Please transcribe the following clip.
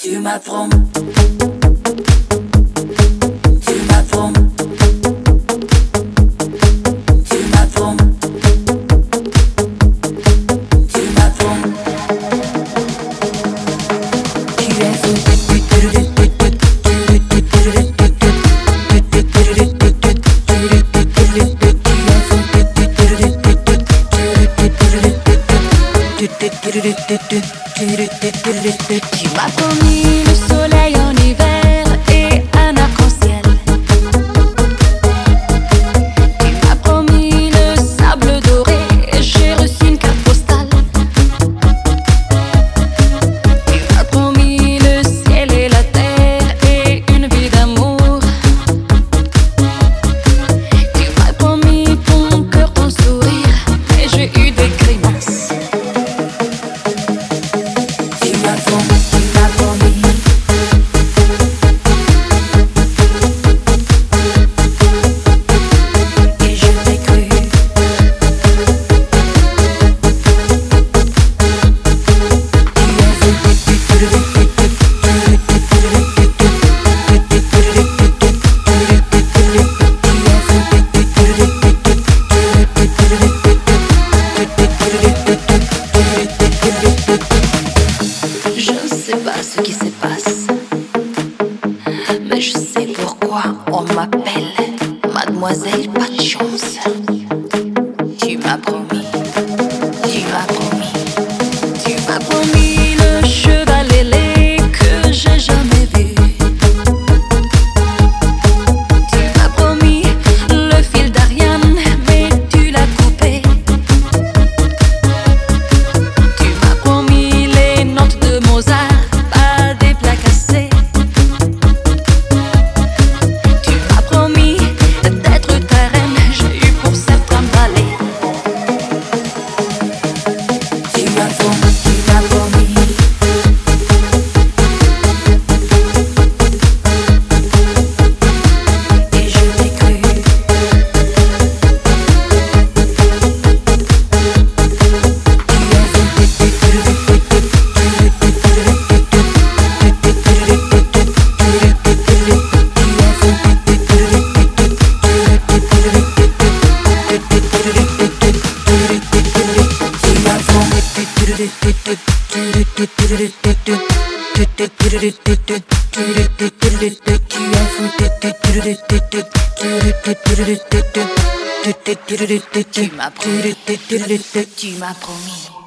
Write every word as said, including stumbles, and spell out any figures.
Tu m'as promis. Tu m'as promis. Tu m'as promis. Tu m'as promis. Tu es fou. Tu m'as promis le soleil en hiver et un arc-en-ciel. Tu m'as promis le sable doré et j'ai reçu une carte postale. Tu m'as promis le ciel et la terre et une vie d'amour. Tu m'as promis ton cœur, ton sourire et j'ai eu des grimaces. Je ne sais pas ce qui se passe, mais je sais pourquoi on m'appelle Mademoiselle Pas de Chance. Tu m'as promis, tu m'as promis, tu m'as promis le cheval ailé que j'ai jamais vu. Tu m'as promis le fil d'Ariane, mais tu l'as coupé. Tu m'as promis les notes de Mozart, pas des plats cassés. Tu m'as promis d'être ta reine, j'ai eu pour certains ballets. Tu m'as promis, tu m'as promis. Et je t'ai cru. Tu m'as promis, tu m'as promis.